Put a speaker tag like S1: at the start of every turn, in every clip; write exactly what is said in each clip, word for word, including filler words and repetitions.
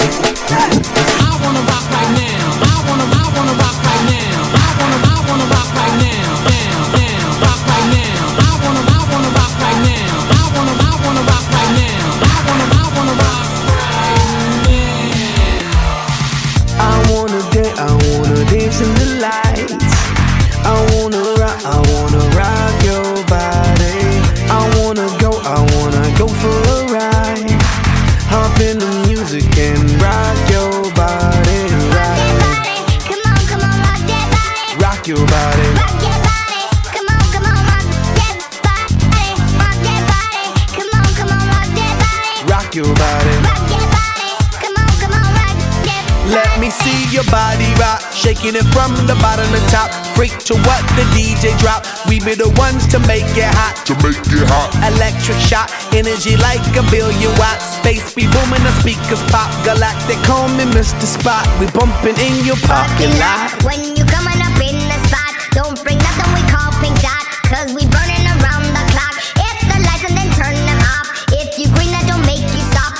S1: I wanna rock right now. I wanna, I wanna rock right now. I wanna, I wanna rock right now. Now, now, rock right now. I wanna, I wanna rock right now. I wanna, I wanna rock right now. I wanna, I wanna rock right now.
S2: I wanna dance, I wanna dance in the lights. I wanna rock, I wanna rock your body. I wanna go, I wanna go for a ride. Hop in the music and rock your body, right?
S3: Come on, come on, rock that body.
S2: Rock your body.
S3: Rock that body. Come on, come on, rock that body. Rock that body. Come on, come on, rock that body.
S2: Rock your body.
S3: Rock that body. Come on, come on, rock that body.
S2: Let me see your body rock, shaking it from the bottom to top. Freak to what the D J drop. We be the ones to make it hot.
S4: To make it hot.
S2: Electric shock, energy like a billion watts. Space be booming, the speakers pop. Galactic, call me Mister Spot. We bumping in your parking lot.
S3: When you coming up in the spot, don't bring nothing we call pink dot, cause we burning around the clock. Hit the lights and then turn them off. If you green, that don't make you stop.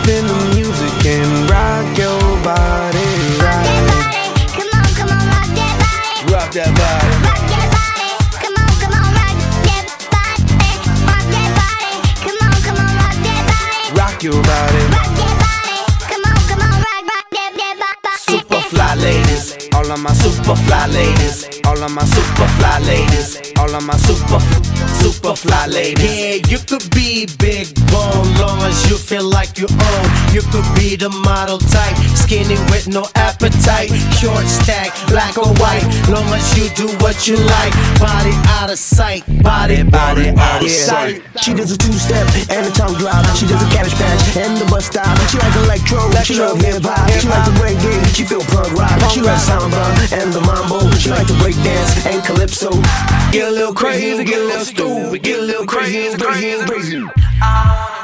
S2: in the music and rock your body right.
S3: Come on, come on, rock that body.
S2: Rock that body.
S3: Rock that body. Come on, come on, rock that body. Rock that body. Come on, come on, rock that body.
S2: Rock your body.
S3: Rock that body. Come on, come on, rock, rock that, that body.
S2: Super fly ladies, all of my super fly ladies, all of my super fly ladies, all of my super super fly ladies.
S5: Yeah, you could be big bone, long as you feel like you own. You could be the model type, skinny with no appetite, short stack, black or white, long as you do what you like. Body out of sight, body, body out of sight.
S6: She does a two-step and a tongue drop. She does a cabbage patch and the bus stop. She like electro, she love hip-hop. She like the reggae, she feel punk rock. She like samba and the mambo. She like to break dance and calypso.
S2: Get a little crazy, get a little stupid, get a little crazy, crazy, crazy.
S7: I wanna